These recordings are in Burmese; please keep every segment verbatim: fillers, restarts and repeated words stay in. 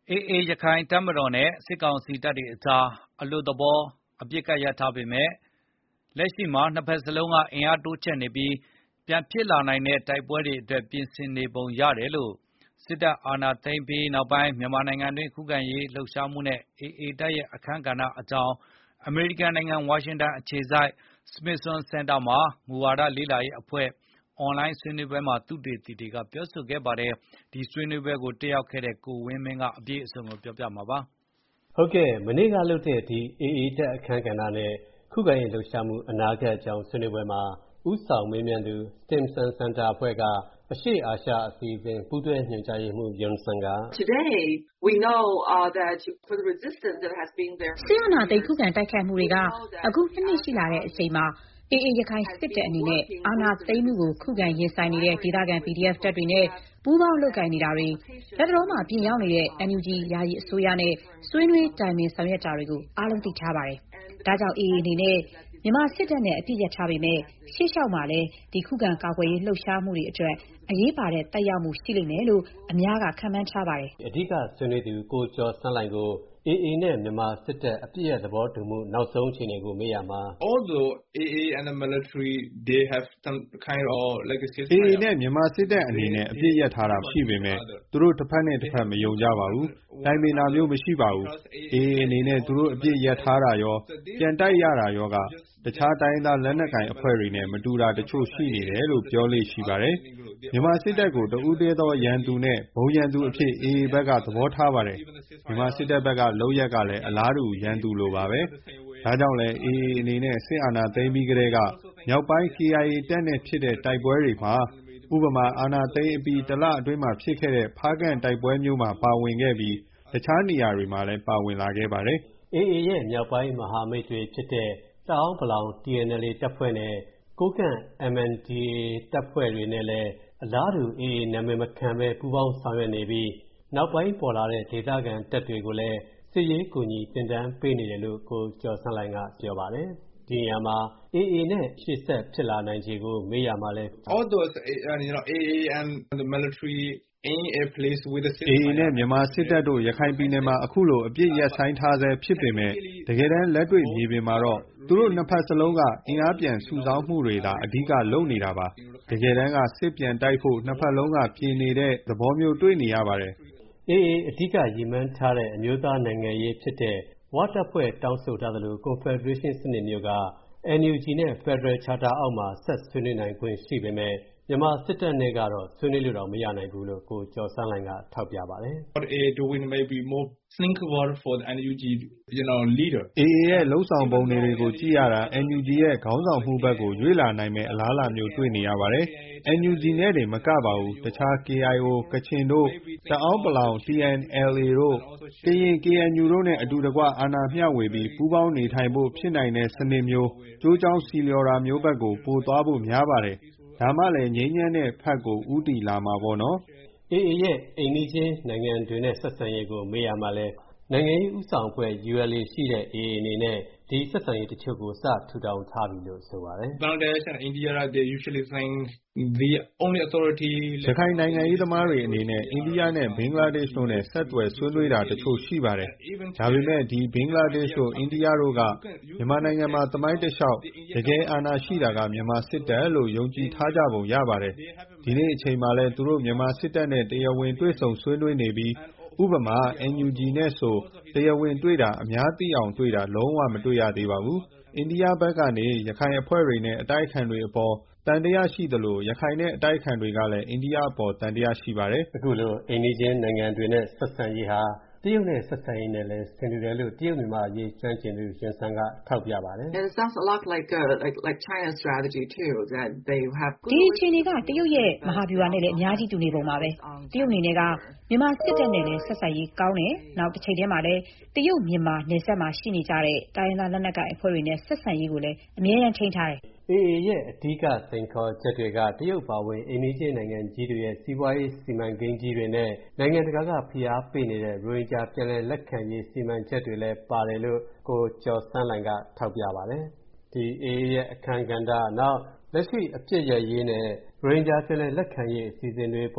အေအေ ရခိုင်တပ်မတော်နဲ့စစ်ကောင်စီတပ်တွေအကြားအလွတ်သဘောအပစ်အခတ်ရပ်ထားပေမယ့်လက်ရှိမှာနှစ်ဘက်စလုံးကအင်အားတိုးချဲ့နေပြီးပြန်ဖြစ်လာနိုင်တဲ့တိုက်ပွဲတွေအတွက်ပြင်ဆင်နေပုံရတယ်လို့စစ်တပ်အာဏာသိမ်းပြီးနောက်ပိုင်းမြန်မာနိုင်ငံတွင်းခုခံရေးလှုပ်ရှားမှုနဲ့အေအေတပ်ရဲ့အခန်းကဏ္ဍအကြောင်းအမေရိကန်နိုင်ငံဝါရှင်တန်အခြေစိုက် Smithson Center မှာမူဝါဒလေ့လာရေးအဖွဲ့အွန်လိုင်းဆွေးနွေးပွဲမှာသုတေသီတွေကပြောဆိုခဲ့ပါတယ်ဒီဆွေးနွေးပွဲကိုတက်ရောက်ခဲ့တဲ့ကိုဝင်းမင်းကအပြည့်အစုံကိုပြောပြမှာပါဟုတ်ကဲ့မနေ့ကလုပ်တဲ့ဒီ အေအေ တပ်အခန်းကဏ္ဍနဲ့ခုခံရေးလှုပ်ရှားမှုအနာဂတ်အကြောင်းဆွေးနွေးပွဲမှာဥဆောင်မေးမြန်းသူ Stimson Center အဖွဲ့ကအရှေ့အာရှအစီအစဉ်ပူးတွဲညွှန်ကြားရေးမှူး Yunson က Today we know uh, that for the resistance that has been there ဆီယနာတိတ်ခုခံတိုက်ခိုက်မှုတွေကအခုနှစ်နှစ်ရှိလာတဲ့အချိန်မှာအေအေရခိုင်စစ်တပ်အနေနဲ့အာဏာသိမ်းမှုကိုခုခံရင်ဆိုင်နေတဲ့ဒေသခံ ပီဒီအက်ဖ် တပ်တွေနဲ့ပူးပေါင်းလုပ်ကိုင်နေတာတွေလက်တော်မှာပြင်ရောက်နေတဲ့ အန်ယူဂျီ ယာယီအစိုးရနဲ့ဆွေးနွေးတိုင်ပင်ဆောင်ရွက်တာတွေကိုအားလုံးသိထားပါတယ်။ဒါကြောင့်အေအေအနေနဲ့မြန်မာစစ်တပ်နဲ့အပြစ်ရထားပေမဲ့ရှေ့လျှောက်မှာလည်းဒီခုခံကာကွယ်ရေးလှုပ်ရှားမှုတွေအတွက်အရေးပါတဲ့တက်ရောက်မှုရှိလိမ့်မယ်လို့အများကခန့်မှန်းထားပါတယ်။အဓိကဆွေးနွေးသူကိုကျော်စန်းလှိုင်ကိုအေအေနဲ့မြန်မာစစ်တပ်အပြည့်ရဲ့သဘောတူမှုနောက်ဆုံးအခြေအနေကိုမေးရမှာ Although A A and the military they have some kind of like a A A နဲ့မြန်မာစစ်တပ်အနေနဲ့အပြည့်ရထားတာရှိပေမဲ့သူတို့တစ်ဖက်နဲ့တစ်ဖက်မယုံကြပါဘူး။တိုင်ပင်တာမျိုးမရှိပါဘူး။ A A အနေနဲ့သူတို့အပြည့်ရထားတာရောပြန်တိုက်ရတာရောကတခြားတိုင်းသားလက်နက်ကိုင်အဖွဲ့တွေနဲ့မတူတာတချို့ရှိနေတယ်လို့ပြောလို့ရှိပါတယ်။မြန်မာစစ်တပ်ကိုတဦးတည်းသောရန်သူနဲ့ဘုံရန်သူအဖြစ် A A ဘက်ကသဘောထားပါတယ်။မြန်မာစစ်တပ်ဘက်ကလုပ်ရက်ကလည်းအလားတူရန်သူလိုပါပဲ။ဒါကြောင့်လည်း A A အနေနဲ့စစ်အာဏာသိမ်းပြီးကတည်းကမြောက်ပိုင်း K I A တပ်နဲ့ဖြစ်တဲ့တိုက်ပွဲတွေမှာဥပမာအာဏာသိမ်းအပြီးတလအတွင်းမှာဖြစ်ခဲ့တဲ့ဖားကန့်တိုက်ပွဲမျိုးမှာပါဝင်ခဲ့ပြီးတခြားနေရာတွေမှာလည်းပါဝင်လာခဲ့ပါတယ်။ A A ရဲ့မြောက်ပိုင်းမဟာမိတ်တွေဖြစ်တဲ့တအောင်းပလောင် T N L A တပ်ဖွဲ့နဲ့ကိုးကန့် M N D A တပ်ဖွဲ့တွေနဲ့လည်းအလားတူ A A နာမည်မခံပဲပူးပေါင်းဆောင်ရွက်နေပြီးနောက်ပိုင်းပေါ်လာတဲ့ဒေသခံတပ်တွေကိုလည်းစစ်ရေးကူညီတင်တန်းပေးနေတယ်လို့ကိုကျော်စန်းလှိုင်ကပြောပါတယ်။ဒီနေရာမှာ A A နဲ့ရှေ့ဆက်ဖြစ်လာနိုင်ခြေကိုမေးရမှာလဲ Although you know A A and the military in a place with the A A နဲ့မြန်မာစစ်တပ်တို့ရခိုင်ပြည်နယ်မှာအခုလိုအပြစ်ရပ်ဆိုင်ထားဆဲဖြစ်ပေမဲ့တကယ်တမ်းလက်တွေ့မြေပြင်မှာတော့သူတို့နှစ်ဖက်စလုံးကအင်အားပြန်စုဆောင်းမှုတွေသာအဓိကလုပ်နေတာပါတကယ်တမ်းကစစ်ပြန်တိုက်ဖို့နှစ်ဖက်လုံးကပြင်နေတဲ့သဘောမျိုးတွေ့နေရပါတယ် A A အဓိကရည်မှန်းထားတဲ့အမျိုးသားနိုင်ငံရေးဖြစ်တဲ့ဝတပ်ဖွဲ့တောင်းဆိုထားသလို Confederation စနစ်မျိုးက N U G နဲ့ Federal Charter အောက်မှာဆက်ဆွေးနွေးနိုင်ခွင့်ရှိပေမဲ့မြန်မာစစ်တပ်နဲ့ကတော့ဆွေးနွေးလို့တော့မရနိုင်ဘူးလို့ကိုကျော်စန်းလှိုင်ကထောက်ပြပါတယ်။ But A A doing maybe more thinkable for the N U G you know leader A A ရဲ့လှုပ်ဆောင်ပုံတွေကိုကြည့်ရတာ N U G ရဲ့ခေါင်းဆောင်မှုဘက်ကိုရွေ့လာနိုင်မဲ့အလားအလာမျိုးတွေ့နေရပါတယ်။ N U G နဲ့တွေမကပါဘူးတခြား K I O ကချင်တို့တအောင်းပလောင် T N L A တို့ကရင် K N U တို့နဲ့အတူတကွအာဏာမျှဝေပြီးပူးပေါင်းနေထိုင်ဖို့ဖြစ်နိုင်တဲ့စနစ်မျိုးကျိုးကြောင်းစီလျော်တာမျိုးဘက်ကိုပိုသွားဖို့များပါတယ်ဒါမှလည်းငြိမ်းချမ်းတဲ့ဖက်ကိုဦးတည်လာမှာပေါ့နော်။ A A ရဲ့အိမ်နီးချင်းနိုင်ငံတွေနဲ့ဆက်ဆံရေးကိုမေးရမှာလဲနိုင်ငံရေးဥဆောင်အဖွဲ့ U L A ရှိတဲ့ A A အနေနဲ့ဒီဆက်ဆံရေးတချို့ကိုစထူထောင်ထားပြီလို့ဆိုပါတယ်။ Bangladesh and India they usually think the only authority ရခိုင်နိုင်ငံရေးသမားတွေအနေနဲ့အိန္ဒိယနဲ့ဘင်္ဂလားဒေ့ရှ်တို့နဲ့ဆက်သွယ်ဆွေးနွေးတာတချို့ရှိပါတယ်။ဒါပေမဲ့ဒီဘင်္ဂလားဒေ့ရှ်တို့အိန္ဒိယတို့ကမြန်မာနိုင်ငံမှာသမိုင်းတလျှောက်တကယ်အာဏာရှိတာကမြန်မာစစ်တပ်လို့ယုံကြည်ထားကြပုံရပါတယ်။ဒီနေ့အချိန်မှာလည်းသူတို့မြန်မာစစ်တပ်နဲ့တရားဝင်တွေ့ဆုံဆွေးနွေးနေပြီးဥပမာ N U G နဲ့ဆိုတရားဝင်တွေ့တာအများသိအောင်တွေ့တာလုံးဝမတွေ့ရသေးပါဘူး။အိန္ဒိယဘက်ကနေရခိုင်အဖွဲ့တွေနဲ့အတိုက်အခံတွေအပေါ်တန်တရားရှိသလိုရခိုင်နဲ့အတိုက်အခံတွေကလည်းအိန္ဒိယအပေါ်တန်တရားရှိပါတယ်။အခုလိုအိမ်နီးချင်းနိုင်ငံတွေနဲ့ဆက်ဆံရေးဟာတရုတ်နဲ့ဆက်ဆံရေးနဲ့လည်းဆင်တူတယ်လို့တရုတ်မြန်မာအရေးကျွမ်းကျင်သူရှင်ဆန်ကထောက်ပြပါတယ်။ It sounds a lot like uh, like like China's strategy too that they have ဒီအခြေအနေကတရုတ်ရဲ့မဟာဗျူဟာနဲ့လည်းအများကြီးတူနေပုံပါပဲ။တရုတ်အနေနဲ့ကမြန်မာစစ်တပ်နဲ့လည်းဆက်ဆံရေးကောင်းတယ်။နောက်တစ်ချိန်တည်းမှာလည်းတရုတ်မြန်မာနယ်စပ်မှာရှိနေကြတဲ့တိုင်းရင်းသားလက်နက်ကိုင်အဖွဲ့တွေနဲ့ဆက်ဆံရေးကိုလည်းအမြဲတမ်းထိန်းထားတယ်။ A A ရဲ့အဓိကစိန်ခေါ်ချက်တွေကတရုတ်ပါဝင်အိမ်နီးချင်းနိုင်ငံကြီးတွေရဲ့စီးပွားရေးစီမံကိန်းကြီးတွေနဲ့နိုင်ငံတကာကဖိအားပေးနေတဲ့ရိုဟင်ဂျာပြည်လည်လက်ခံရေးစီမံချက်တွေလည်းပါတယ်လို့ကိုကျော်စန်းလှိုင်ကထောက်ပြပါတယ်။ဒီ A A ရဲ့အခမ်းကဏ္ဍနောက်လက်ရှိအပြစ်ရရေးနဲ့ရိုဟင်ဂျာပြည်လည်လက်ခံရေးအစီအစဉ်တွေပေါ်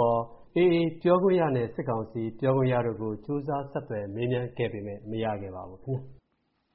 အေအေ ပြောခွင့်ရနဲ့စစ်ကောင်စီပြောခွင့်ရတို့ကိုကြိုးစားဆက်သွယ်မေးမြန်းခဲ့ပေမဲ့မရခဲ့ပါဘူးခင်ဗျာ